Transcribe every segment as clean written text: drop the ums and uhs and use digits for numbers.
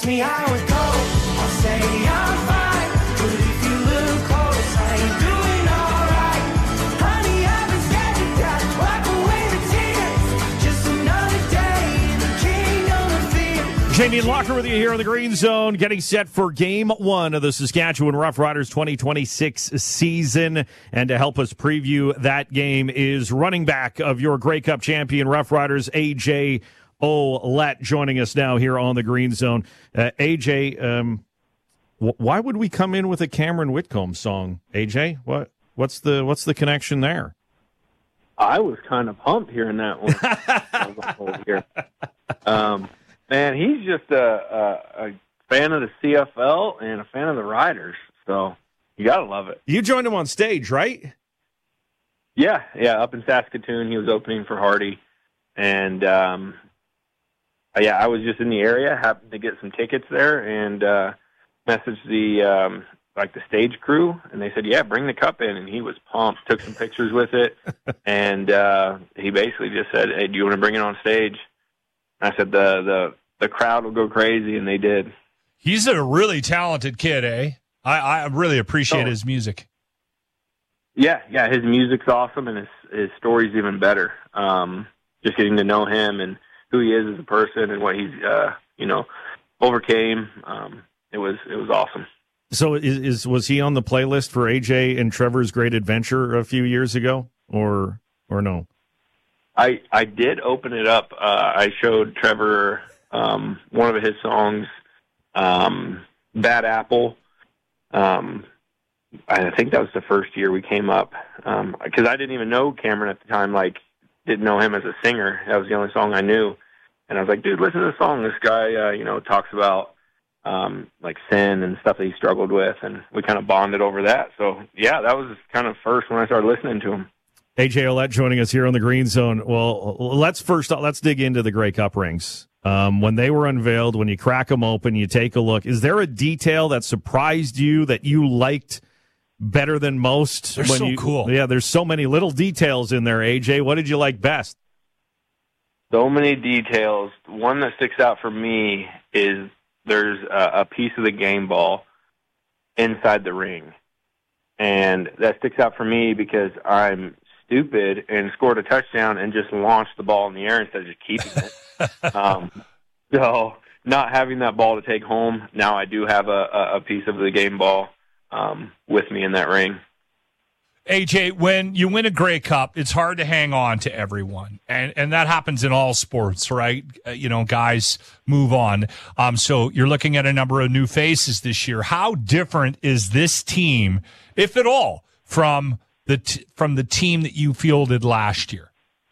ask me how it goes, I'll say I'm fine. But if you look close, I ain't doing alright. Honey, I've been scared to death. Wipe away the tears. Just another day in the kingdom of fear. Jamie Locker with you here on the Green Zone, getting set for Game 1 of the Saskatchewan Roughriders 2026 season. And to help us preview that game is running back of your Grey Cup champion Roughriders, A.J. Ouellette, joining us now here on the Green Zone. AJ, why would we come in with a Cameron Whitcomb song? AJ, what's the connection there? I was kind of pumped hearing that one. Man, he's just a fan of the CFL and a fan of the Riders, so you gotta love it. You joined him on stage, right? Yeah, up in Saskatoon. He was opening for Hardy, and I was just in the area, happened to get some tickets there, and messaged the the stage crew, and they said, "Yeah, bring the cup in." And he was pumped. Took some pictures with it, and he basically just said, "Hey, do you want to bring it on stage?" And I said, "The crowd will go crazy," and they did. He's a really talented kid, eh? I really appreciate his music. Yeah, his music's awesome, and his story's even better. Just getting to know him and who he is as a person and what he's overcame. It was awesome. So was he on the playlist for AJ and Trevor's Great Adventure a few years ago, or no? I did open it up. I showed Trevor one of his songs, Bad Apple. I think that was the first year we came up, because I didn't even know Cameron at the time, didn't know him as a singer. That was the only song I knew. And I was like, dude, listen to the song. This guy, talks about sin and stuff that he struggled with, and we kind of bonded over that. So, yeah, that was kind of first when I started listening to him. A.J. Ouellette joining us here on the Green Zone. Well, let's dig into the Grey Cup rings. When they were unveiled, when you crack them open, you take a look. Is there a detail that surprised you that you liked better than most? They're so cool. Yeah, there's so many little details in there, AJ. What did you like best? So many details. One that sticks out for me is there's a piece of the game ball inside the ring. And that sticks out for me because I'm stupid and scored a touchdown and just launched the ball in the air instead of just keeping it. So not having that ball to take home, now I do have a piece of the game ball with me in that ring. AJ, when you win a Grey Cup, it's hard to hang on to everyone. And that happens in all sports, right? Guys move on. So you're looking at a number of new faces this year. How different is this team, if at all, from the team that you fielded last year?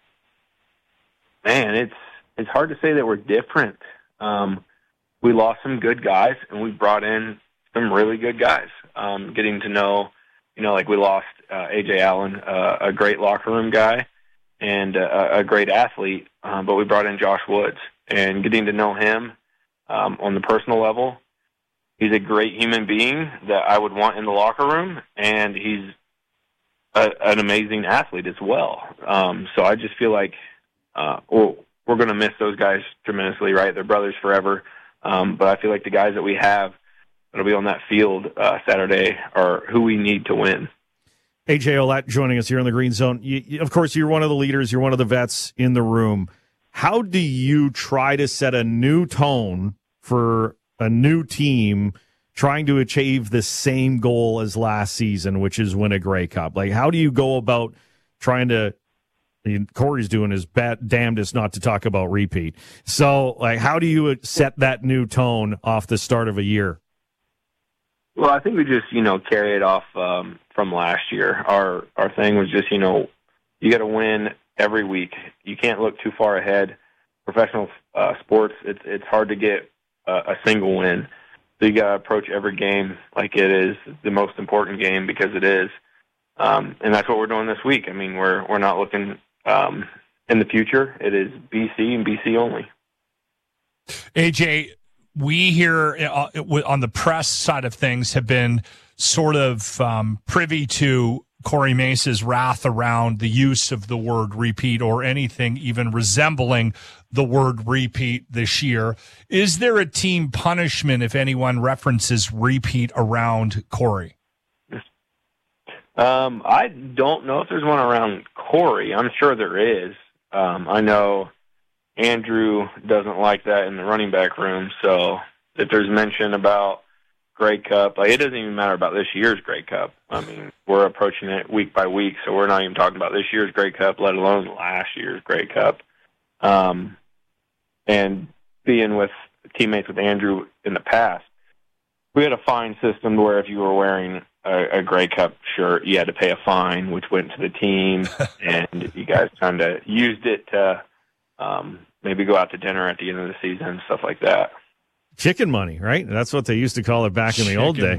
Man, it's hard to say that we're different. We lost some good guys, and we brought in some really good guys. Getting to know, we lost A.J. Allen, a great locker room guy and a great athlete, but we brought in Josh Woods. And getting to know him on the personal level, he's a great human being that I would want in the locker room, and he's an amazing athlete as well. So I just feel like we're going to miss those guys tremendously, right? They're brothers forever. But I feel like the guys that we have that'll be on that field Saturday are who we need to win. A.J. Ouellette joining us here in the Green Zone. Of course, you're one of the leaders. You're one of the vets in the room. How do you try to set a new tone for a new team trying to achieve the same goal as last season, which is win a Grey Cup? How do you go about trying to – Corey's doing his damnedest not to talk about repeat. So, how do you set that new tone off the start of a year? Well, I think we just, carry it off from last year. Our thing was just, you got to win every week. You can't look too far ahead. Professional sports, it's hard to get a single win. So you got to approach every game like it is the most important game, because it is. And that's what we're doing this week. I mean, we're not looking in the future. It is BC and BC only. AJ, we here on the press side of things have been sort of privy to Corey Mace's wrath around the use of the word repeat or anything even resembling the word repeat this year. Is there a team punishment if anyone references repeat around Corey? I don't know if there's one around Corey. I'm sure there is. I know Andrew doesn't like that in the running back room, so if there's mention about Grey Cup, like, it doesn't even matter about this year's Grey Cup. I mean, we're approaching it week by week, so we're not even talking about this year's Grey Cup, let alone last year's Grey Cup. And being with teammates with Andrew in the past, we had a fine system where if you were wearing a Grey Cup shirt, you had to pay a fine, which went to the team, and you guys kind of used it to maybe go out to dinner at the end of the season, stuff like that. Chicken money, right? That's what they used to call it back in the old day.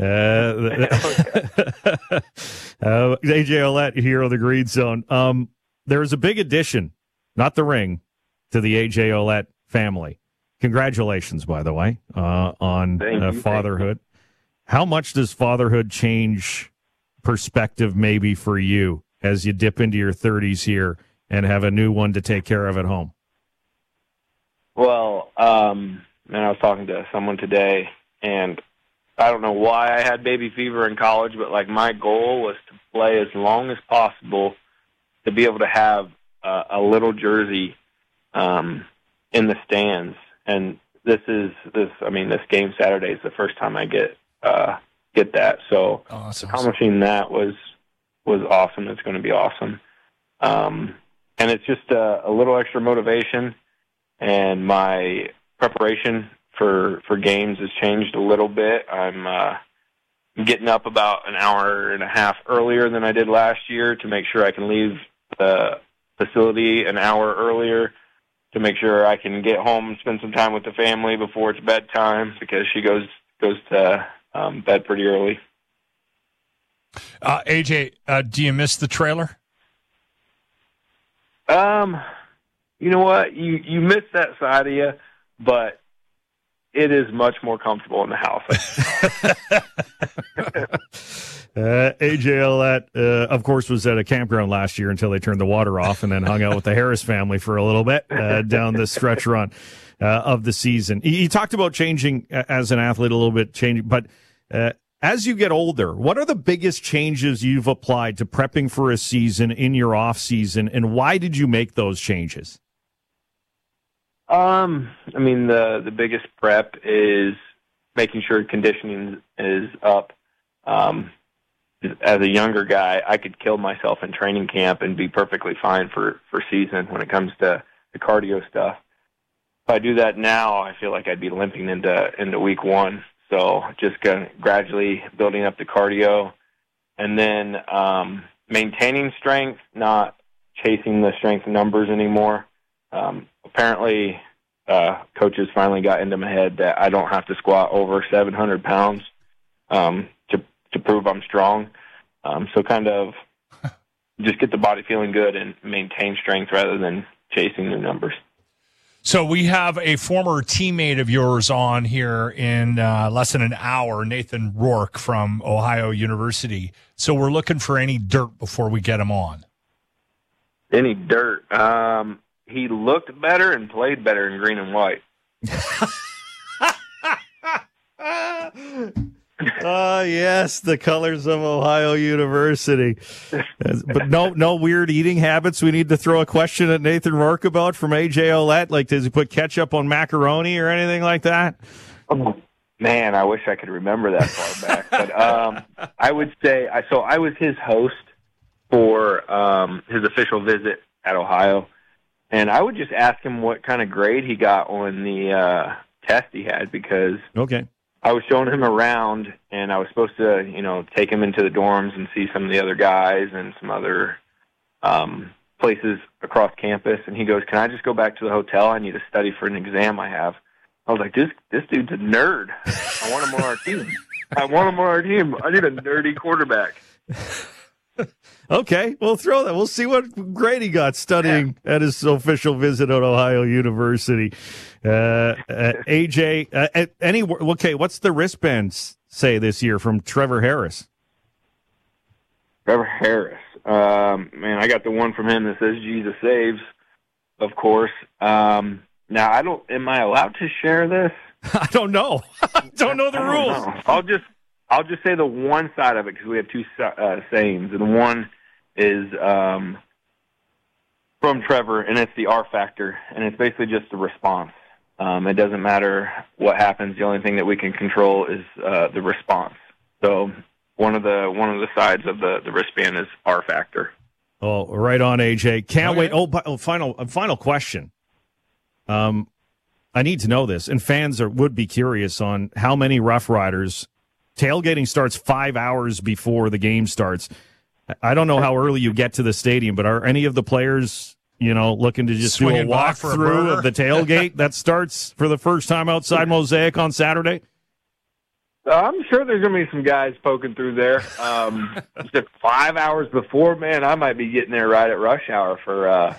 AJ Ouellette here on the Green Zone. There is a big addition, not the ring, to the AJ Ouellette family. Congratulations, by the way, on fatherhood. How much does fatherhood change perspective maybe for you as you dip into your 30s here and have a new one to take care of at home? Well, and I was talking to someone today, and I don't know why I had baby fever in college, but like my goal was to play as long as possible to be able to have a little jersey in the stands. And this game Saturday is the first time I get that. So awesome. Accomplishing that was awesome. It's going to be awesome. And it's just a little extra motivation, and my preparation for games has changed a little bit. I'm getting up about an hour and a half earlier than I did last year to make sure I can leave the facility an hour earlier to make sure I can get home and spend some time with the family before it's bedtime, because she goes to bed pretty early. AJ, do you miss the trailer? You know what? You miss that side of you, but it is much more comfortable in the house. AJ Ouellette, of course, was at a campground last year until they turned the water off, and then hung out with the Harris family for a little bit down the stretch run of the season. He talked about changing as an athlete a little bit, but as you get older, what are the biggest changes you've applied to prepping for a season in your off season, and why did you make those changes? The biggest prep is making sure conditioning is up. As a younger guy, I could kill myself in training camp and be perfectly fine for season when it comes to the cardio stuff. If I do that now, I feel like I'd be limping into week one. So just gradually building up the cardio, and then maintaining strength, not chasing the strength numbers anymore. Apparently, coaches finally got into my head that I don't have to squat over 700 pounds to prove I'm strong. So kind of just get the body feeling good and maintain strength rather than chasing the numbers. So we have a former teammate of yours on here in less than an hour, Nathan Rourke from Ohio University. So we're looking for any dirt before we get him on. Any dirt? He looked better and played better in green and white. Yes, the colors of Ohio University. But no weird eating habits we need to throw a question at Nathan Rourke about from AJ Ouellette? Like, does he put ketchup on macaroni or anything like that? Oh, man, I wish I could remember that far back. But I would say, I was his host for his official visit at Ohio, and I would just ask him what kind of grade he got on the test he had, because I was showing him around, and I was supposed to, take him into the dorms and see some of the other guys and some other places across campus. And he goes, "Can I just go back to the hotel? I need to study for an exam I have." I was like, this dude's a nerd. I want him on our team. I need a nerdy quarterback. Okay, we'll throw that. We'll see what grade he got studying at his official visit at Ohio University. AJ, what's the wristbands say this year from Trevor Harris? Trevor Harris. Man, I got the one from him that says Jesus saves, of course. Now, am I allowed to share this? I don't know. I don't know the rules. I'll just say the one side of it because we have two sayings, and one is from Trevor, and it's the R factor, and it's basically just the response. It doesn't matter what happens. The only thing that we can control is the response. So one of the sides of the wristband is R factor. Oh, right on, AJ. Can't wait. Final question. I need to know this, and fans would be curious on how many Rough Riders. Tailgating starts 5 hours before the game starts. I don't know how early you get to the stadium, but are any of the players, looking to just do a walkthrough of the tailgate that starts for the first time outside Mosaic on Saturday? I'm sure there's going to be some guys poking through there. Just 5 hours before, man, I might be getting there right at rush hour for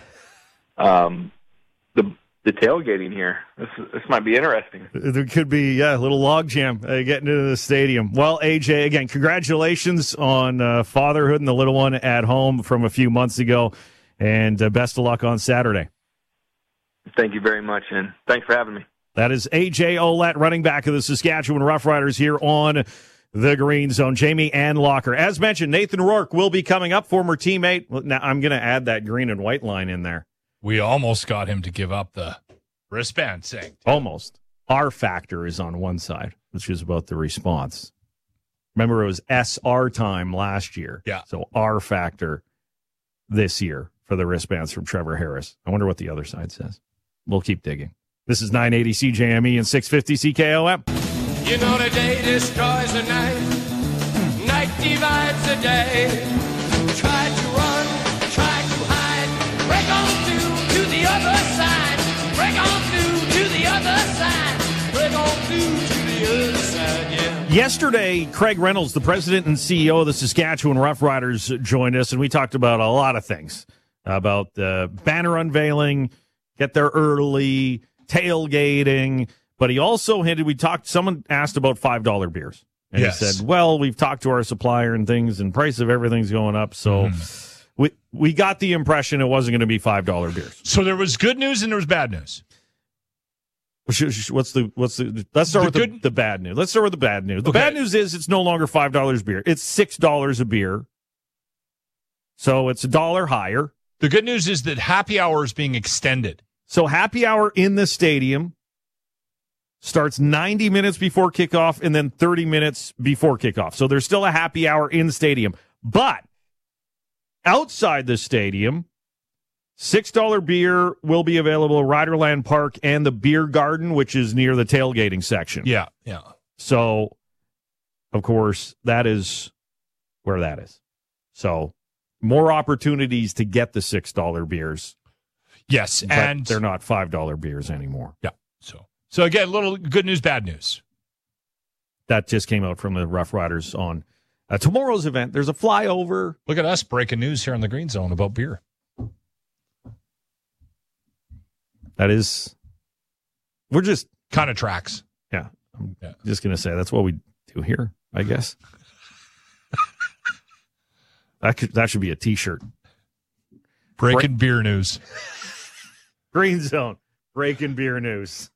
the tailgating here. This might be interesting. There could be, a little logjam getting into the stadium. Well, AJ, again, congratulations on fatherhood and the little one at home from a few months ago, and best of luck on Saturday. Thank you very much, and thanks for having me. That is A.J. Ouellette, running back of the Saskatchewan Roughriders here on the Green Zone. Jamie Andlocker. As mentioned, Nathan Rourke will be coming up, former teammate. Now, I'm going to add that green and white line in there. We almost got him to give up the wristband saying. Almost. R factor is on one side, which is about the response. Remember, it was SR time last year. Yeah. So R factor this year for the wristbands from Trevor Harris. I wonder what the other side says. We'll keep digging. This is 980 CJME and 650 CKOM. You know the day destroys the night. Night divides the day. Try to run, try to hide. Break on through to the other side. Break on through to the other side. Break on through to the other side, yeah. Yesterday, Craig Reynolds, the president and CEO of the Saskatchewan Roughriders, joined us, and we talked about a lot of things. About the banner unveiling, get there early, tailgating, but he also someone asked about $5 beers. And yes. He said, well, we've talked to our supplier and things, and price of everything's going up, so we got the impression it wasn't going to be $5 beers. So there was good news and there was bad news. Let's start with the bad news. Let's start with the bad news. The bad news is it's no longer $5 beer. It's $6 a beer. So it's $1 higher. The good news is that happy hour is being extended. So happy hour in the stadium starts 90 minutes before kickoff and then 30 minutes before kickoff. So there's still a happy hour in the stadium. But outside the stadium, $6 beer will be available at Riderland Park and the Beer Garden, which is near the tailgating section. Yeah. So, of course, that is where that is. So more opportunities to get the $6 beers. Yes, but and they're not $5 beers anymore. Yeah. So again, a little good news, bad news. That just came out from the Rough Riders on tomorrow's event. There's a flyover. Look at us breaking news here in the Green Zone about beer. We're just kind of tracks. Yeah. I'm just going to say that's what we do here, I guess. That should be a T-shirt. Breaking beer news. Green Zone. Breaking beer news.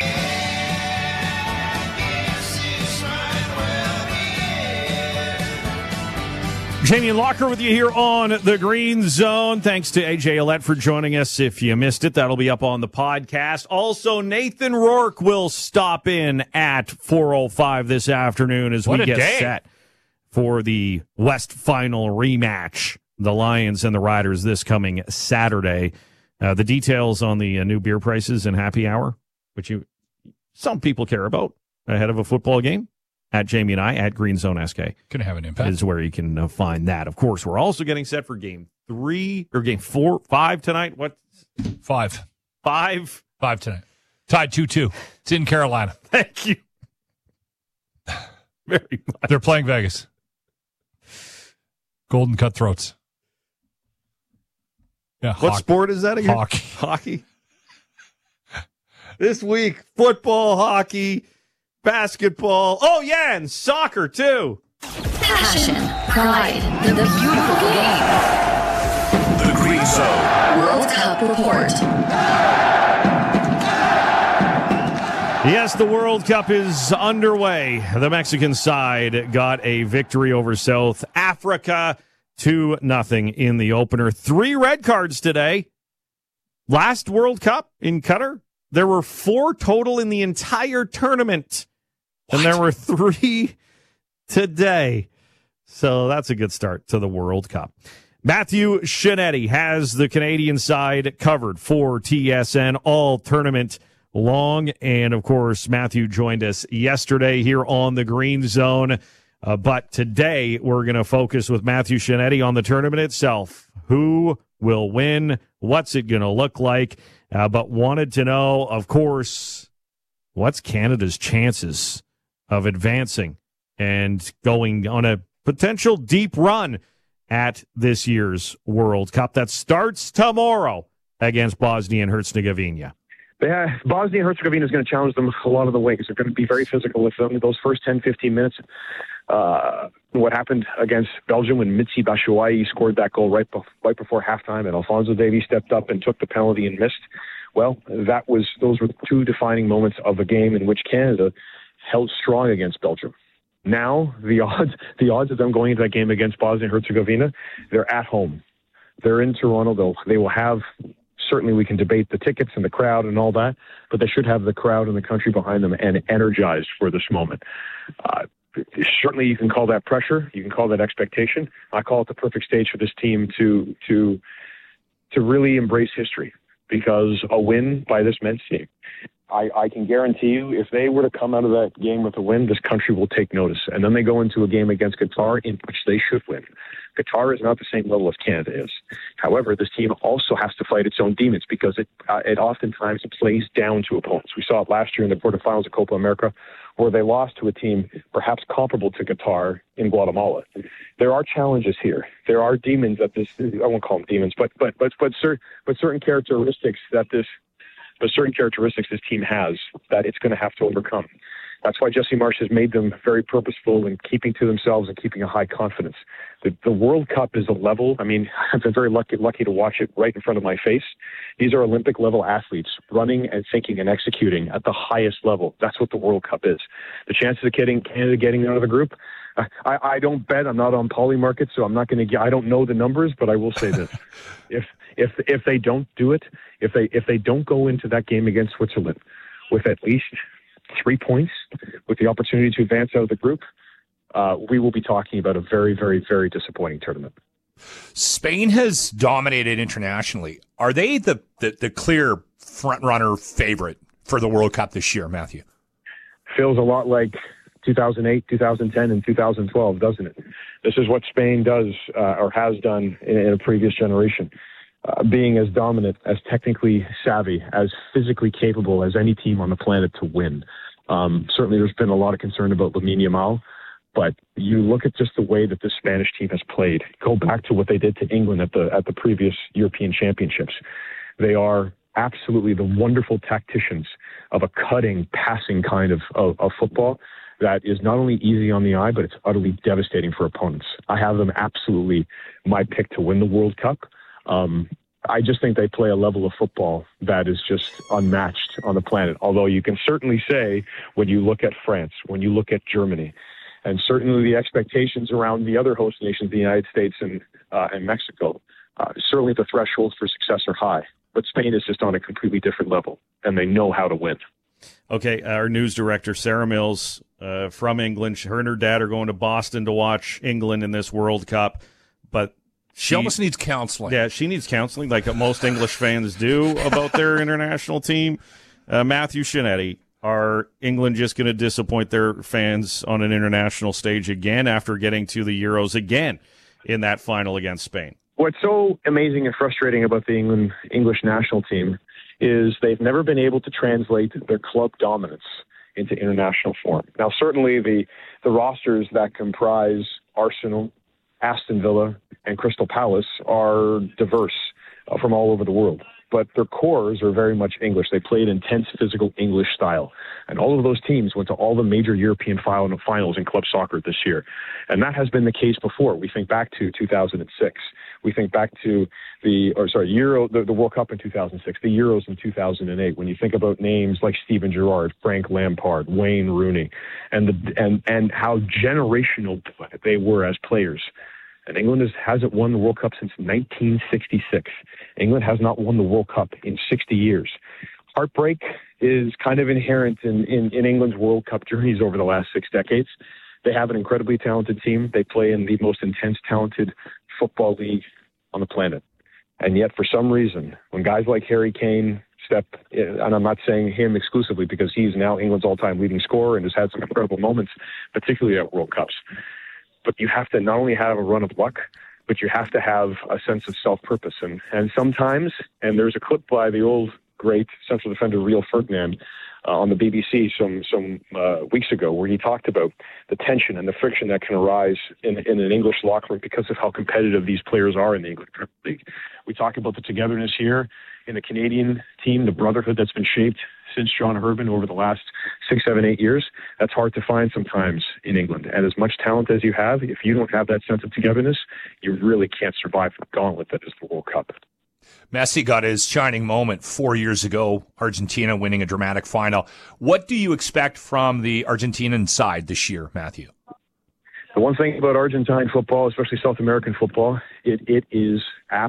Jamie and Locker with you here on the Green Zone. Thanks to A.J. Ouellette for joining us. If you missed it, that'll be up on the podcast. Also, Nathan Rourke will stop in at 4:05 this afternoon as we get set for the West Final rematch. The Lions and the Riders this coming Saturday. The details on the new beer prices and happy hour, which some people care about ahead of a football game, at Jamie and I, at Green Zone SK. Can have an impact. Is where you can find that. Of course, we're also getting set for game 5 tonight. What? 5. 5? 5 tonight. Tied 2-2. It's in Carolina. Thank you. Very much. They're playing Vegas. Golden Cutthroats. Yeah. What sport is that again? Hockey. This week, football, hockey, basketball. Oh, yeah, and soccer, too. Passion, pride, the beautiful game. The Green Zone World Cup Report. Yes, the World Cup is underway. The Mexican side got a victory over South Africa 2-0 in the opener. 3 red cards today. Last World Cup in Qatar, there were 4 total in the entire tournament. And there were 3 today. So that's a good start to the World Cup. Matthew Shinetti has the Canadian side covered for TSN all tournament long. And, of course, Matthew joined us yesterday here on the Green Zone. But today we're going to focus with Matthew Shinetti on the tournament itself. Who will win? What's it going to look like? But wanted to know, of course, what's Canada's chances of advancing and going on a potential deep run at this year's World Cup that starts tomorrow against Bosnia and Herzegovina. Yeah, Bosnia and Herzegovina is going to challenge them a lot of the ways. They're going to be very physical with them. Those first 10, 15 minutes, what happened against Belgium when Michy Batshuayi scored that goal right before halftime and Alphonso Davies stepped up and took the penalty and missed. Well, those were 2 defining moments of a game in which Canada held strong against Belgium. Now, the odds of them going into that game against Bosnia and Herzegovina, they're at home. They're in Toronto. They will have, certainly we can debate the tickets and the crowd and all that, but they should have the crowd and the country behind them and energized for this moment. Certainly you can call that pressure. You can call that expectation. I call it the perfect stage for this team to really embrace history, because a win by this men's team, I can guarantee you, if they were to come out of that game with a win, this country will take notice. And then they go into a game against Qatar in which they should win. Qatar is not the same level as Canada is. However, this team also has to fight its own demons, because it oftentimes plays down to opponents. We saw it last year in the quarterfinals of Copa America, where they lost to a team perhaps comparable to Qatar in Guatemala. There are challenges here. There are demons that I won't call them demons, but certain characteristics this team has that it's going to have to overcome. That's why Jesse Marsch has made them very purposeful in keeping to themselves and keeping a high confidence. The World Cup is a level, I've been very lucky to watch it right in front of my face. These are Olympic-level athletes running and thinking and executing at the highest level. That's what the World Cup is. The chances of Canada getting out of the group, I don't bet. I'm not on Polymarket, so I'm not going to. I don't know the numbers, but I will say this: if they don't do it, if they don't go into that game against Switzerland with at least 3 points, with the opportunity to advance out of the group, we will be talking about a very, very, very disappointing tournament. Spain has dominated internationally. Are they the clear front-runner favorite for the World Cup this year, Matthew? Feels a lot like 2008, 2010, and 2012, doesn't it? This is what Spain does or has done in a previous generation. Being as dominant, as technically savvy, as physically capable as any team on the planet to win. Certainly there's been a lot of concern about Lamine Yamal, but you look at just the way that this Spanish team has played. Go back to what they did to England at the previous European Championships. They are absolutely the wonderful tacticians of a cutting, passing kind of football that is not only easy on the eye, but it's utterly devastating for opponents. I have them absolutely my pick to win the World Cup. I just think they play a level of football that is just unmatched on the planet. Although you can certainly say, when you look at France, when you look at Germany, and certainly the expectations around the other host nations, the United States and Mexico, certainly the thresholds for success are high. But Spain is just on a completely different level, and they know how to win. Okay, our news director, Sarah Mills, from England, her and her dad are going to Boston to watch England in this World Cup, but she almost needs counseling. Yeah, she needs counseling, like most English fans do about their international team. Matthew Shinetti, are England just going to disappoint their fans on an international stage again after getting to the Euros again in that final against Spain? What's so amazing and frustrating about the English national team is they've never been able to translate their club dominance into international form. Now, certainly the rosters that comprise Arsenal, Aston Villa, and Crystal Palace are diverse from all over the world. But their cores are very much English. They play an intense physical English style. And all of those teams went to all the major European finals in club soccer this year. And that has been the case before. We think back to 2006. We think back to the World Cup in 2006, the Euros in 2008. When you think about names like Steven Gerrard, Frank Lampard, Wayne Rooney, and how generational they were as players. And England hasn't won the World Cup since 1966. England has not won the World Cup in 60 years. Heartbreak is kind of inherent in England's World Cup journeys over the last 6 decades. They have an incredibly talented team. They play in the most intense, talented football league on the planet. And yet, for some reason, when guys like Harry Kane step in, and I'm not saying him exclusively because he's now England's all-time leading scorer and has had some incredible moments, particularly at World Cups. But you have to not only have a run of luck, but you have to have a sense of self-purpose. And sometimes, and there's a clip by the old great central defender Rio Ferdinand on the BBC some weeks ago, where he talked about the tension and the friction that can arise in an English locker room because of how competitive these players are in the English Premier League. We talk about the togetherness here in the Canadian team, the brotherhood that's been shaped since John Herdman over the last 6, 7, 8 years. That's hard to find sometimes in England. And as much talent as you have, if you don't have that sense of togetherness, you really can't survive the gauntlet that is the World Cup. Messi got his shining moment 4 years ago, Argentina winning a dramatic final. What do you expect from the Argentinian side this year, Matthew? The one thing about Argentine football, especially South American football, it is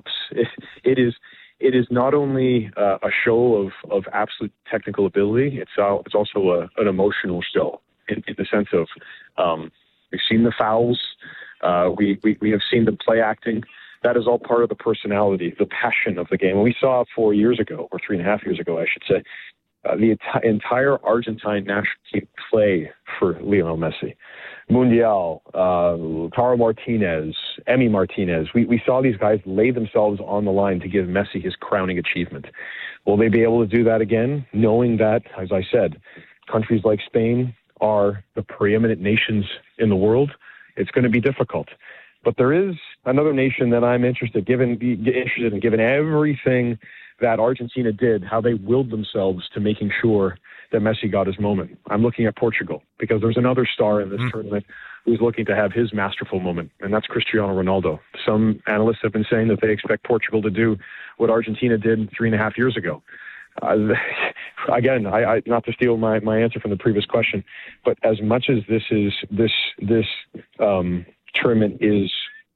not only a show of absolute technical ability. It's also an emotional show in the sense of we've seen the fouls, we have seen the play acting. That is all part of the personality, the passion of the game. And we saw 4 years ago, or 3.5 years ago, I should say, the entire Argentine national team play for Lionel Messi. Mundial, Taro Martinez, Emi Martinez. We saw these guys lay themselves on the line to give Messi his crowning achievement. Will they be able to do that again, knowing that, as I said, countries like Spain are the preeminent nations in the world? It's going to be difficult. But there is another nation that I'm interested in, given everything that Argentina did, how they willed themselves to making sure that Messi got his moment. I'm looking at Portugal, because there's another star in this tournament who's looking to have his masterful moment, and that's Cristiano Ronaldo. Some analysts have been saying that they expect Portugal to do what Argentina did 3.5 years ago. Again, I not to steal my answer from the previous question, but as much as this tournament is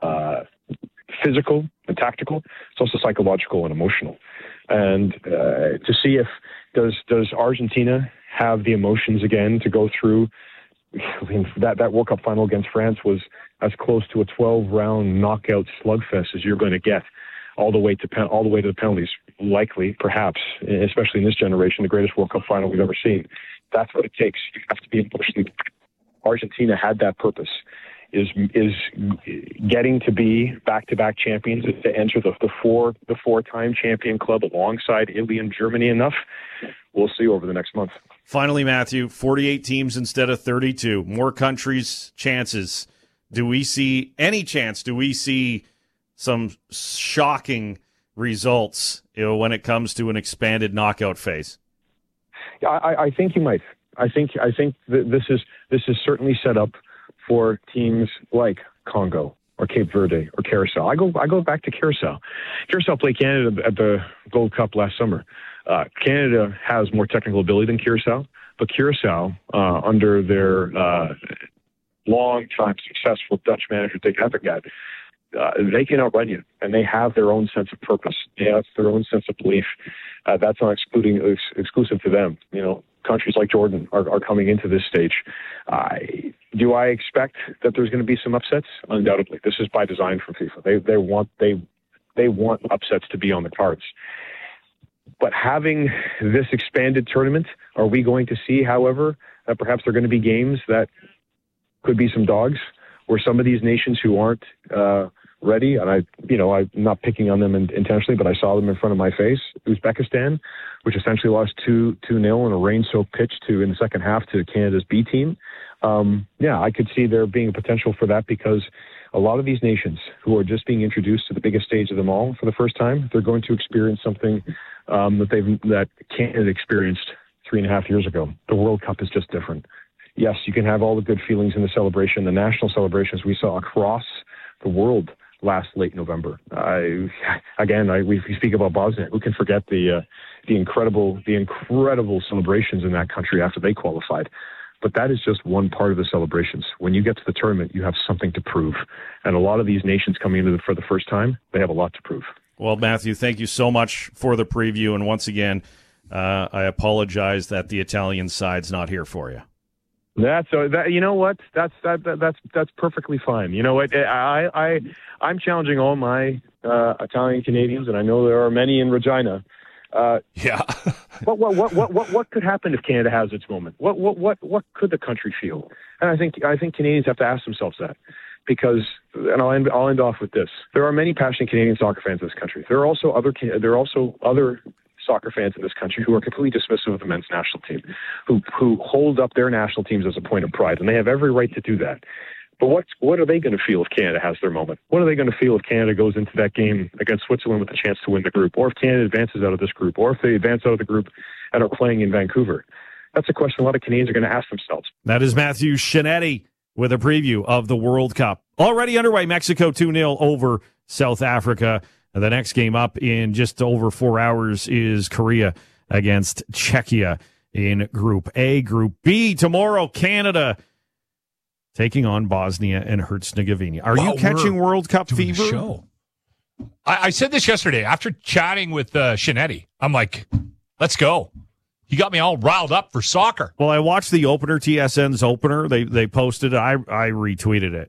physical and tactical, it's also psychological and emotional. And to see if does Argentina have the emotions again to go through. I mean, that World Cup final against France was as close to a 12-round knockout slugfest as you're going to get, all the way to the penalties. Likely, perhaps, especially in this generation, the greatest World Cup final we've ever seen. That's what it takes. You have to be emotionally. Argentina had that purpose. Is getting to be back-to-back champions, to enter the four-time champion club alongside Italy and Germany enough? We'll see over the next month. Finally, Matthew, 48 teams instead of 32. More countries' chances. Do we see any chance? Do we see some shocking results, when it comes to an expanded knockout phase? Yeah, I think you might. I think that this is certainly set up for teams like Congo or Cape Verde or Curacao. I go back to Curacao. Curacao played Canada at the Gold Cup last summer. Canada has more technical ability than Curacao, but Curacao, under their long-time successful Dutch manager, Dick Advocaat, they can outrun you, and they have their own sense of purpose. They have their own sense of belief. That's not exclusive to them. Countries like Jordan are coming into this stage. Do I expect that there's going to be some upsets? Undoubtedly. This is by design from FIFA. They want upsets to be on the cards. But having this expanded tournament, are we going to see, however, that perhaps there are going to be games that could be some dogs, where some of these nations who aren't ready, and I'm not picking on them intentionally, but I saw them in front of my face. Uzbekistan, which essentially lost 2-0 in a rain-soaked pitch in the second half to Canada's B team. I could see there being a potential for that, because a lot of these nations who are just being introduced to the biggest stage of them all for the first time, they're going to experience something that Canada experienced 3.5 years ago. The World Cup is just different. Yes, you can have all the good feelings in the celebration, the national celebrations we saw across the world last late November. We speak about Bosnia. Who can forget the incredible celebrations in that country after they qualified? But that is just one part of the celebrations. When you get to the tournament, you have something to prove. And a lot of these nations coming into for the first time, they have a lot to prove. Well, Matthew, thank you so much for the preview. And once again, I apologize that the Italian side's not here for you. You know what? That's perfectly fine. You know what? I'm challenging all my Italian Canadians, and I know there are many in Regina. Yeah. What could happen if Canada has its moment? What could the country feel? And I think Canadians have to ask themselves that, because, and I'll end off with this: there are many passionate Canadian soccer fans in this country. There are also other soccer fans in this country who are completely dismissive of the men's national team, who hold up their national teams as a point of pride, and they have every right to do that. But what are they going to feel if Canada has their moment? What are they going to feel if Canada goes into that game against Switzerland with a chance to win the group, or if Canada advances out of this group, or if they advance out of the group and are playing in Vancouver? That's a question a lot of Canadians are going to ask themselves. That is Matthew Shinetti with a preview of the World Cup. Already underway, Mexico 2-0 over South Africa. The next game up in just over 4 hours is Korea against Czechia in Group A. Group B, tomorrow, Canada taking on Bosnia and Herzegovina. Are you catching World Cup fever? Show. I said this yesterday after chatting with Shinetti. I'm like, let's go. He got me all riled up for soccer. Well, I watched the opener, TSN's opener. They posted it. I retweeted it.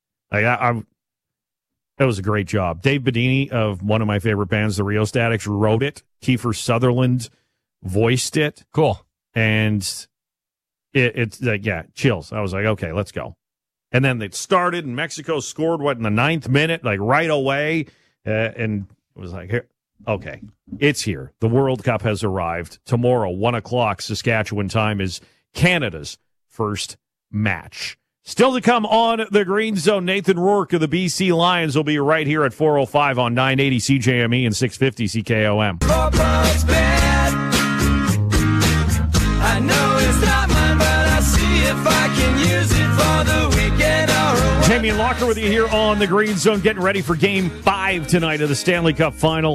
That was a great job. Dave Bedini of one of my favorite bands, the Rheostatics, wrote it. Kiefer Sutherland voiced it. Cool. And it's chills. I was like, okay, let's go. And then it started, and Mexico scored, in the 9th minute, right away. And it was like, here, okay, it's here. The World Cup has arrived. Tomorrow, 1 o'clock Saskatchewan time, is Canada's first match. Still to come on the Green Zone, Nathan Rourke of the BC Lions will be right here at 4:05 on 980 CJME and 650 CKOM. Football's bad. I know it's not mine, but I'll see if I can use it for the weekend or Jamie and Locker with you here on the Green Zone, getting ready for Game 5 tonight of the Stanley Cup Final.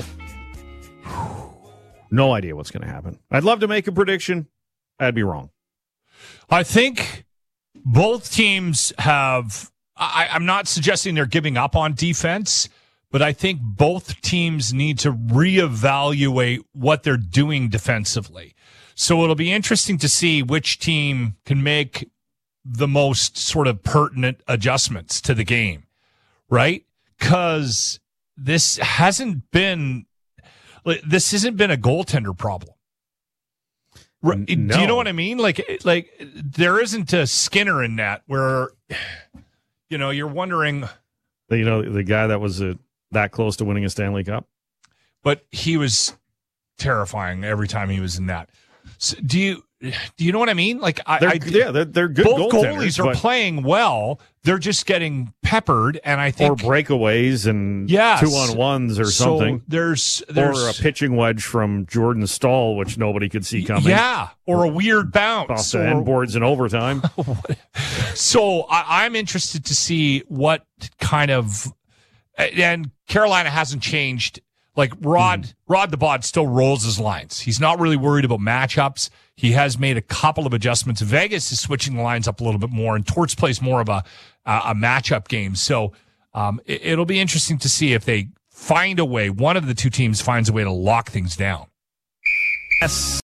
No idea what's going to happen. I'd love to make a prediction. I'd be wrong. I think both teams have, I'm not suggesting they're giving up on defense, but I think both teams need to reevaluate what they're doing defensively. So it'll be interesting to see which team can make the most sort of pertinent adjustments to the game, right? Because this hasn't been a goaltender problem. No. Do you know what I mean? Like there isn't a Skinner in that where, you're wondering. The guy that was that close to winning a Stanley Cup. But he was terrifying every time he was in that. So do you know what I mean? Like they're good. Both goalies are playing well. They're just getting peppered, and I think, or breakaways and 2-on-1s or something. There's or a pitching wedge from Jordan Stahl, which nobody could see coming. Yeah, or a weird bounce off the end boards in overtime. So I'm interested to see what kind of, and Carolina hasn't changed. Like Rod the Bod still rolls his lines. He's not really worried about matchups. He has made a couple of adjustments. Vegas is switching the lines up a little bit more, and Torts plays more of a matchup game. So it'll be interesting to see if they find a way, one of the two teams finds a way to lock things down. Yes.